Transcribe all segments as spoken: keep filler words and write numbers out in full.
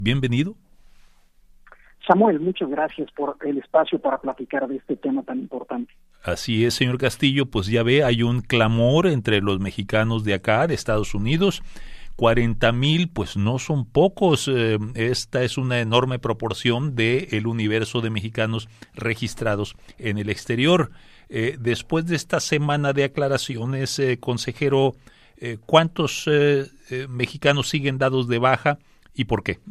Bienvenido. Samuel, muchas gracias por el espacio para platicar de este tema tan importante. Así es, señor Castillo, pues ya ve, hay un clamor entre los mexicanos de acá, de Estados Unidos. cuarenta mil, pues no son pocos. Eh, esta es una enorme proporción del universo de mexicanos registrados en el exterior. Eh, después de esta semana de aclaraciones, eh, consejero, eh, ¿cuántos eh, eh, mexicanos siguen dados de baja y por qué?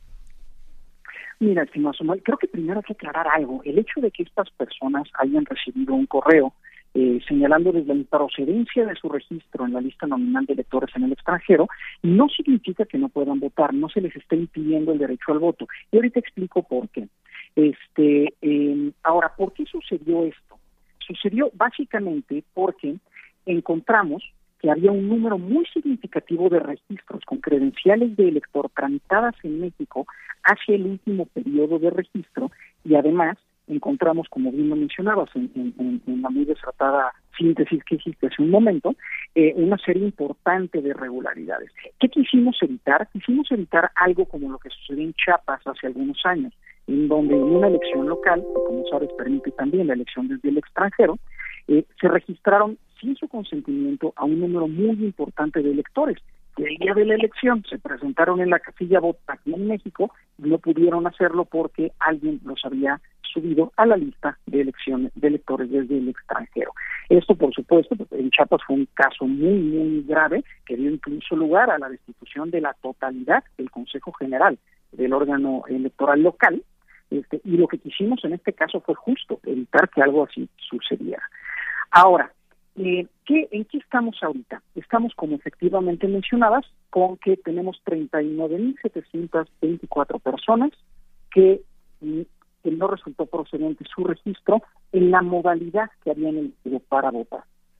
Mira, estimado Samuel, creo que primero hay que aclarar algo. El hecho de que estas personas hayan recibido un correo eh, señalándoles la improcedencia de su registro en la lista nominal de electores en el extranjero no significa que no puedan votar, no se les está impidiendo el derecho al voto. Y ahorita explico por qué. Este, eh, ahora, ¿por qué sucedió esto? Sucedió básicamente porque encontramos que había un número muy significativo de registros con credenciales de elector tramitadas en México hacia el último periodo de registro y además encontramos, como bien lo mencionabas en, en, en la muy desatada síntesis que hiciste hace un momento, eh, una serie importante de irregularidades. ¿Qué quisimos evitar? Quisimos evitar algo como lo que sucedió en Chiapas hace algunos años, en donde en una elección local, que como sabes permite también la elección desde el extranjero, eh, se registraron sin su consentimiento a un número muy importante de electores que el día de la elección se presentaron en la casilla vota aquí en México y no pudieron hacerlo porque alguien los había subido a la lista de elecciones de electores desde el extranjero. Esto, por supuesto, en Chiapas fue un caso muy, muy grave que dio incluso lugar a la destitución de la totalidad del Consejo General del órgano electoral local, este, y lo que quisimos en este caso fue justo evitar que algo así sucediera. Ahora, Eh, ¿qué, ¿en qué estamos ahorita? Estamos, como efectivamente mencionabas, con que tenemos treinta y nueve mil setecientas veinticuatro personas que, que no resultó procedente su registro en la modalidad que habían elegido para votar.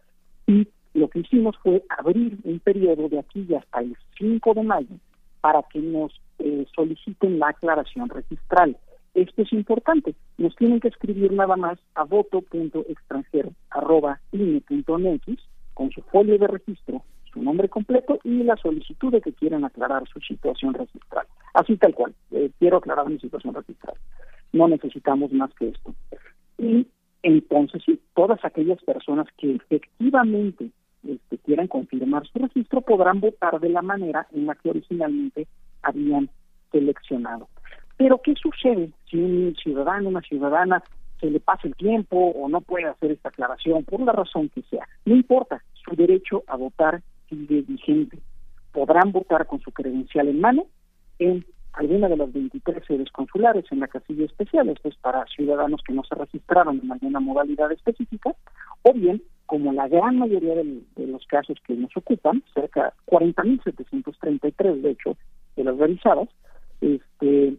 Y lo que hicimos fue abrir un periodo de aquí hasta el cinco de mayo para que nos eh, soliciten la aclaración registral. Esto es importante. Nos tienen que escribir nada más a voto punto extranjero arroba i n e punto m x con su folio de registro, su nombre completo y la solicitud de que quieran aclarar su situación registral. Así tal cual. Eh, quiero aclarar mi situación registral. No necesitamos más que esto. Y entonces, sí, todas aquellas personas que efectivamente este, quieran confirmar su registro podrán votar de la manera en la que originalmente habían seleccionado. Pero, ¿qué sucede si un ciudadano, una ciudadana, se le pasa el tiempo o no puede hacer esta aclaración por la razón que sea? No importa, su derecho a votar sigue vigente. Podrán votar con su credencial en mano en alguna de las veintitrés sedes consulares en la casilla especial. Esto es para ciudadanos que no se registraron en alguna modalidad específica, o bien, como la gran mayoría de, de los casos que nos ocupan, cerca de cuarenta mil setecientos treinta y tres, de hecho, de las revisadas, este...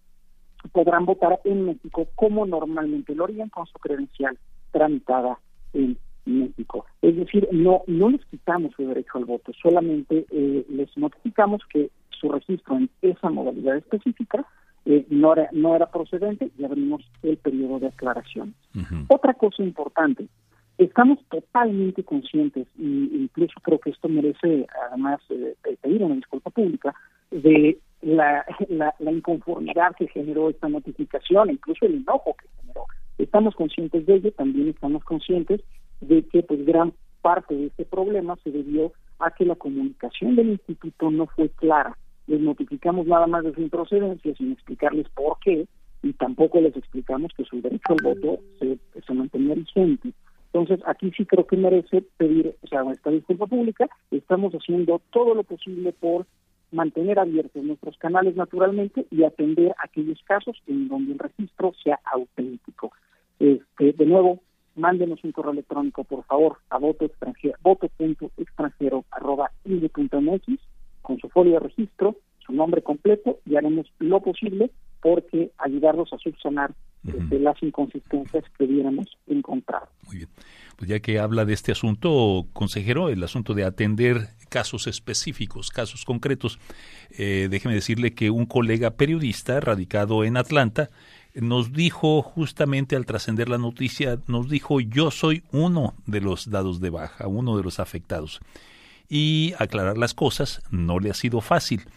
podrán votar en México como normalmente lo harían con su credencial tramitada en México. Es decir, no no les quitamos su derecho al voto, solamente eh, les notificamos que su registro en esa modalidad específica eh, no era no era procedente y abrimos el periodo de aclaración. Uh-huh. Otra cosa importante, estamos totalmente conscientes, y incluso creo que esto merece además eh, pedir una disculpa pública, de La, la, la inconformidad que generó esta notificación, incluso el enojo que generó. Estamos conscientes de ello, también estamos conscientes de que pues gran parte de este problema se debió a que la comunicación del instituto no fue clara. Les notificamos nada más de su improcedencia sin explicarles por qué, y tampoco les explicamos que su derecho al voto se, se mantenía vigente. Entonces, aquí sí creo que merece pedir, o sea, esta disculpa pública. Estamos haciendo todo lo posible por mantener abiertos nuestros canales naturalmente y atender aquellos casos en donde el registro sea auténtico. Este, de nuevo, mándenos un correo electrónico, por favor, a voto extranjero, voto punto extranjero arroba i n e punto m x con su folio de registro, su nombre completo, y haremos lo posible porque ayudarlos a subsanar uh-huh. este, las inconsistencias que hubiéramos encontrado. Muy bien. Pues ya que habla de este asunto, consejero, el asunto de atender casos específicos, casos concretos, eh, déjeme decirle que un colega periodista radicado en Atlanta nos dijo, justamente al trascender la noticia, nos dijo: yo soy uno de los dados de baja, uno de los afectados. Y aclarar las cosas no le ha sido fácil.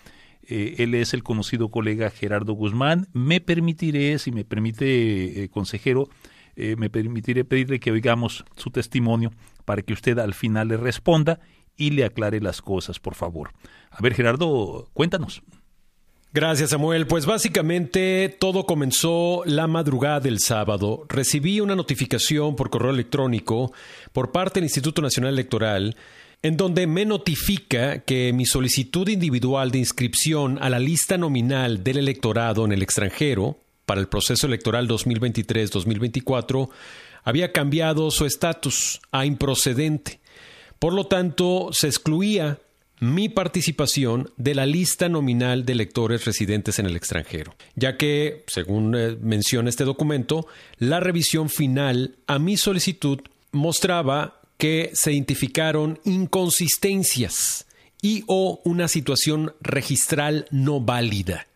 Eh, él es el conocido colega Gerardo Guzmán. Me permitiré, si me permite, eh, consejero, eh, me permitiré pedirle que oigamos su testimonio para que usted al final le responda y le aclare las cosas, por favor. A ver, Gerardo, cuéntanos. Gracias, Samuel. Pues básicamente todo comenzó la madrugada del sábado. Recibí una notificación por correo electrónico por parte del Instituto Nacional Electoral en donde me notifica que mi solicitud individual de inscripción a la lista nominal del electorado en el extranjero para el proceso electoral dos mil veintitrés dos mil veinticuatro había cambiado su estatus a improcedente. Por lo tanto, se excluía mi participación de la lista nominal de electores residentes en el extranjero, ya que, según eh, menciona este documento, la revisión final a mi solicitud mostraba que se identificaron inconsistencias y o una situación registral no válida.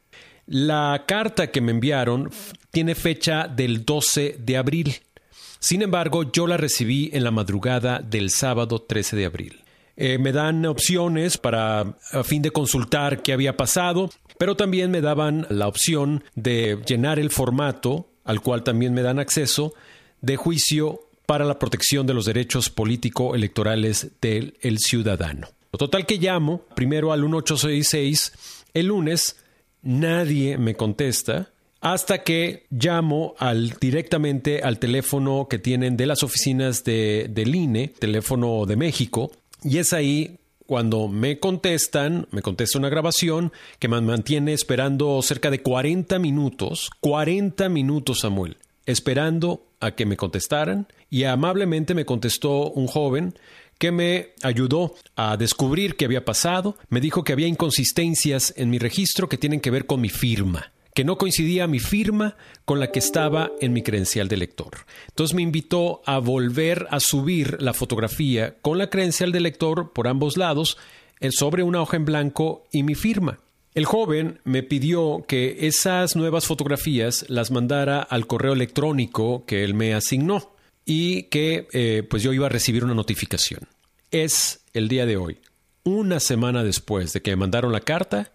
La carta que me enviaron tiene fecha del doce de abril. Sin embargo, yo la recibí en la madrugada del sábado trece de abril. Eh, me dan opciones para a fin de consultar qué había pasado, pero también me daban la opción de llenar el formato, al cual también me dan acceso, de juicio para la protección de los derechos político-electorales del el ciudadano. Total que llamo primero al uno ocho seis seis el lunes, nadie me contesta, hasta que llamo al, directamente al teléfono que tienen de las oficinas de, del I N E, teléfono de México, y es ahí cuando me contestan, me contesta una grabación que me mantiene esperando cerca de cuarenta minutos, cuarenta minutos, Samuel, esperando a que me contestaran, y amablemente me contestó un joven que me ayudó a descubrir qué había pasado. Me dijo que había inconsistencias en mi registro que tienen que ver con mi firma, que no coincidía mi firma con la que estaba en mi credencial de lector. Entonces me invitó a volver a subir la fotografía con la credencial de lector por ambos lados sobre una hoja en blanco y mi firma. El joven me pidió que esas nuevas fotografías las mandara al correo electrónico que él me asignó y que eh, pues yo iba a recibir una notificación. Es el día de hoy, una semana después de que me mandaron la carta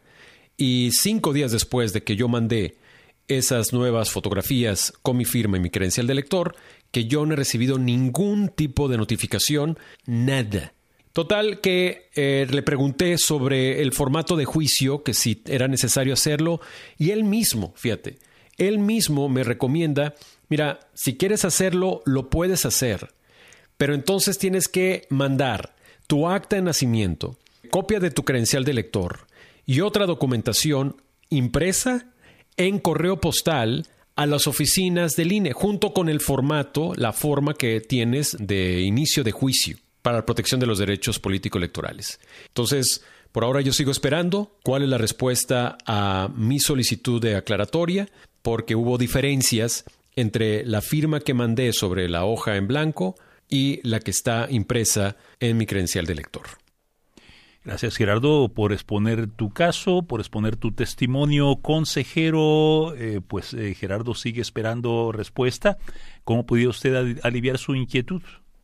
y cinco días después de que yo mandé esas nuevas fotografías con mi firma y mi credencial de lector, que yo no he recibido ningún tipo de notificación, nada. Total que eh, le pregunté sobre el formato de juicio, que si era necesario hacerlo, y él mismo, fíjate, él mismo me recomienda, mira, si quieres hacerlo, lo puedes hacer, pero entonces tienes que mandar tu acta de nacimiento, copia de tu credencial de lector y otra documentación impresa en correo postal a las oficinas del I N E, junto con el formato, la forma que tienes de inicio de juicio para la protección de los derechos político-electorales. Entonces, por ahora yo sigo esperando cuál es la respuesta a mi solicitud de aclaratoria, porque hubo diferencias entre la firma que mandé sobre la hoja en blanco y la que está impresa en mi credencial de lector. Gracias, Gerardo, por exponer tu caso, por exponer tu testimonio. Consejero, eh, pues eh, Gerardo sigue esperando respuesta. ¿Cómo pudo usted aliviar su inquietud?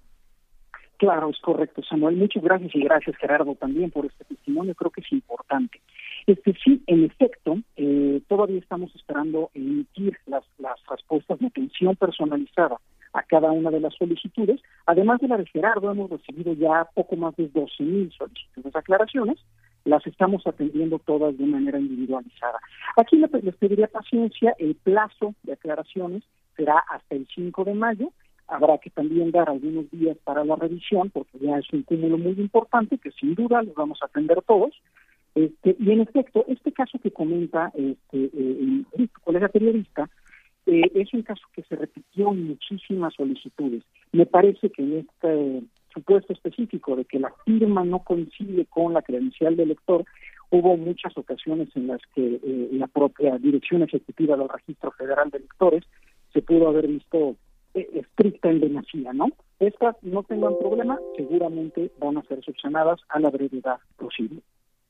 Claro, es correcto, Samuel. Muchas gracias y gracias, Gerardo, también por este testimonio. Creo que es importante. Este sí, en efecto, eh, todavía estamos esperando emitir las, las respuestas de atención personalizada a cada una de las solicitudes. Además de la de Gerardo, hemos recibido ya poco más de doce mil solicitudes de aclaraciones. Las estamos atendiendo todas de manera individualizada. Aquí les pediría paciencia. El plazo de aclaraciones será hasta el cinco de mayo. Habrá que también dar algunos días para la revisión, porque ya es un cúmulo muy importante que sin duda los vamos a atender todos. Este, y en efecto, este caso que comenta este, eh, el colega periodista, eh, es un caso que se repitió en muchísimas solicitudes. Me parece que en este supuesto específico de que la firma no coincide con la credencial del lector, hubo muchas ocasiones en las que eh, la propia Dirección Ejecutiva del Registro Federal de Electores se pudo haber visto eh, estricta en demasía, ¿no? Estas no tengan problema, seguramente van a ser subsanadas a la brevedad posible.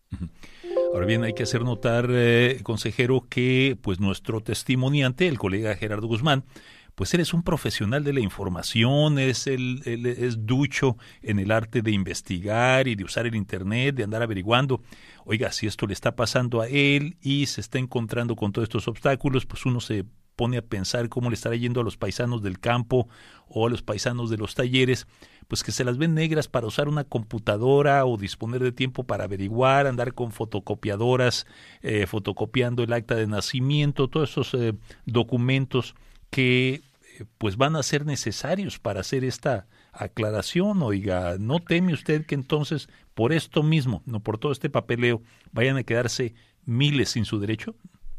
Ahora bien, hay que hacer notar, eh, consejero, que pues nuestro testimoniante, el colega Gerardo Guzmán, pues él es un profesional de la información, es, el, él es ducho en el arte de investigar y de usar el Internet, de andar averiguando. Oiga, si esto le está pasando a él y se está encontrando con todos estos obstáculos, pues uno se pone a pensar cómo le estará yendo a los paisanos del campo o a los paisanos de los talleres, pues que se las ven negras para usar una computadora o disponer de tiempo para averiguar, andar con fotocopiadoras, eh, fotocopiando el acta de nacimiento, todos esos eh, documentos que eh, pues van a ser necesarios para hacer esta aclaración. Oiga, ¿no teme usted que entonces por esto mismo, no por todo este papeleo, vayan a quedarse miles sin su derecho?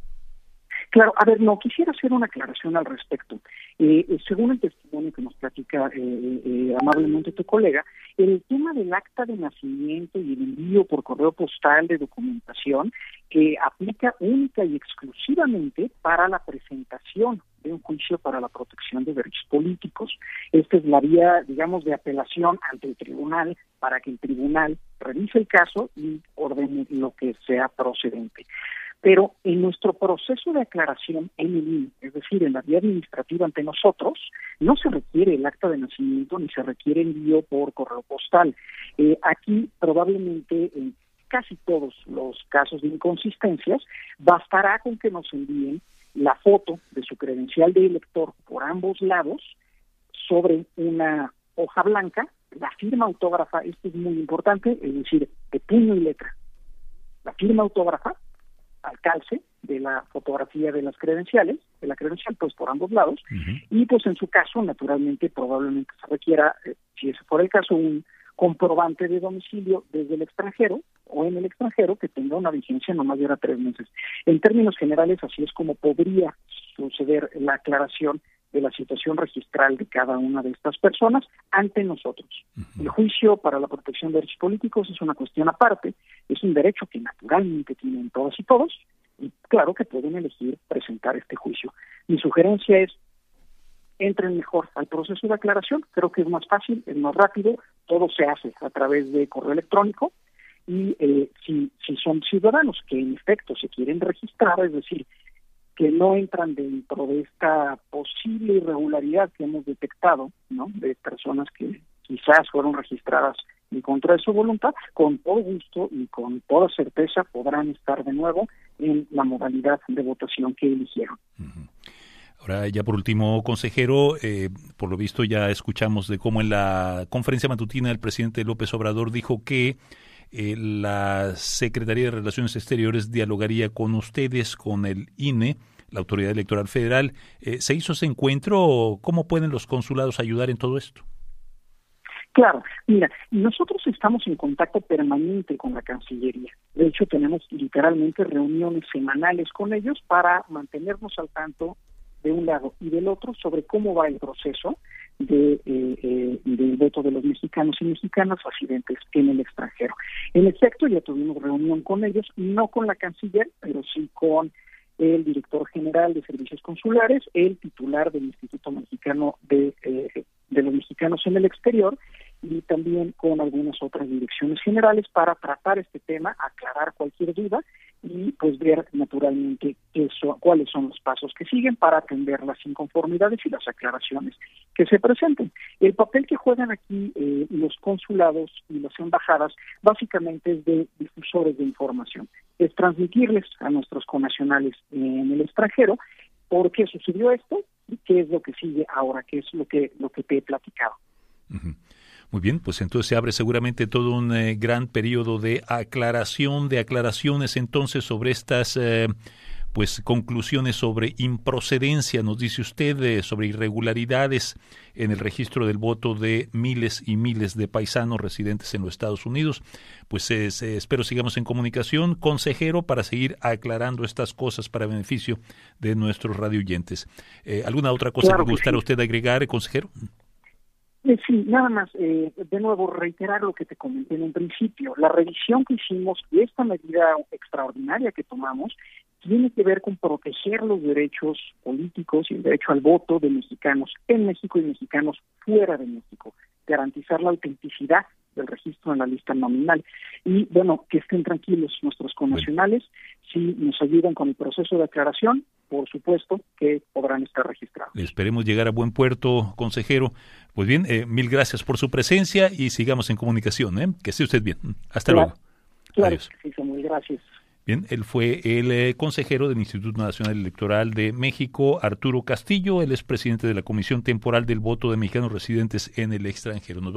Claro, a ver, no, quisiera hacer una aclaración al respecto. Eh, según el testimonio que nos platica eh, eh, amablemente tu colega, el tema del acta de nacimiento y el envío por correo postal de documentación que aplica única y exclusivamente para la presentación de un juicio para la protección de derechos políticos. Esta es la vía, digamos, de apelación ante el tribunal para que el tribunal revise el caso y ordene lo que sea procedente. Pero en nuestro proceso de aclaración en el I N E, es decir, en la vía administrativa ante nosotros, no se requiere el acta de nacimiento ni se requiere envío por correo postal. Eh, aquí probablemente en casi todos los casos de inconsistencias, bastará con que nos envíen la foto de su credencial de elector por ambos lados sobre una hoja blanca, la firma autógrafa, esto es muy importante, es decir, de puño y letra, la firma autógrafa al calce de la fotografía de las credenciales, de la credencial, pues por ambos lados, uh-huh. Y pues en su caso, naturalmente, probablemente se requiera, eh, si ese fuera el caso, un comprobante de domicilio desde el extranjero o en el extranjero que tenga una vigencia no mayor a tres meses. En términos generales, así es como podría suceder la aclaración de la situación registral de cada una de estas personas ante nosotros. Uh-huh. El juicio para la protección de derechos políticos es una cuestión aparte, es un derecho que naturalmente tienen todas y todos, y claro que pueden elegir presentar este juicio. Mi sugerencia es, entren mejor al proceso de aclaración, creo que es más fácil, es más rápido, todo se hace a través de correo electrónico, y eh, si, si son ciudadanos que en efecto se quieren registrar, es decir, que no entran dentro de esta posible irregularidad que hemos detectado, ¿no?, de personas que quizás fueron registradas en contra de su voluntad, con todo gusto y con toda certeza podrán estar de nuevo en la modalidad de votación que eligieron. Uh-huh. Ahora, ya por último, consejero, eh, por lo visto ya escuchamos de cómo en la conferencia matutina el presidente López Obrador dijo que eh, la Secretaría de Relaciones Exteriores dialogaría con ustedes, con el I N E, la Autoridad Electoral Federal. Eh, ¿Se hizo ese encuentro? ¿Cómo pueden los consulados ayudar en todo esto? Claro, mira, nosotros estamos en contacto permanente con la Cancillería. De hecho, tenemos literalmente reuniones semanales con ellos para mantenernos al tanto de un lado y del otro sobre cómo va el proceso de eh, eh, del voto de los mexicanos y mexicanas residentes en el extranjero. En efecto, ya tuvimos reunión con ellos, no con la canciller, pero sí con el director general de servicios consulares, el titular del Instituto Mexicano de, eh, de los Mexicanos en el Exterior, y también con algunas otras direcciones generales para tratar este tema, aclarar cualquier duda y pues ver naturalmente eso, cuáles son los pasos que siguen para atender las inconformidades y las aclaraciones que se presenten. El papel que juegan aquí eh, los consulados y las embajadas básicamente es de difusores de información, es transmitirles a nuestros connacionales en el extranjero por qué sucedió esto y qué es lo que sigue ahora, qué es lo que, lo que te he platicado. Uh-huh. Muy bien, pues entonces se abre seguramente todo un eh, gran periodo de aclaración, de aclaraciones entonces sobre estas eh, pues conclusiones sobre improcedencia, nos dice usted, eh, sobre irregularidades en el registro del voto de miles y miles de paisanos residentes en los Estados Unidos. Pues eh, se, espero sigamos en comunicación, consejero, para seguir aclarando estas cosas para beneficio de nuestros radioyentes. Eh, ¿Alguna otra cosa claro que, que gustara sí. usted agregar, consejero? Sí, nada más, eh, de nuevo reiterar lo que te comenté en un principio. La revisión que hicimos y esta medida extraordinaria que tomamos tiene que ver con proteger los derechos políticos y el derecho al voto de mexicanos en México y mexicanos fuera de México, garantizar la autenticidad del registro en la lista nominal. Y bueno, que estén tranquilos nuestros connacionales, si nos ayudan con el proceso de aclaración, por supuesto que podrán estar registrados. Esperemos llegar a buen puerto, consejero. Pues bien, eh, mil gracias por su presencia y sigamos en comunicación. ¿eh? Que esté usted bien. Hasta claro, luego. Claro, Adiós. sí, Samuel, gracias. Bien, él fue el eh, consejero del Instituto Nacional Electoral de México, Arturo Castillo. Él es presidente de la Comisión Temporal del Voto de Mexicanos Residentes en el Extranjero. Nos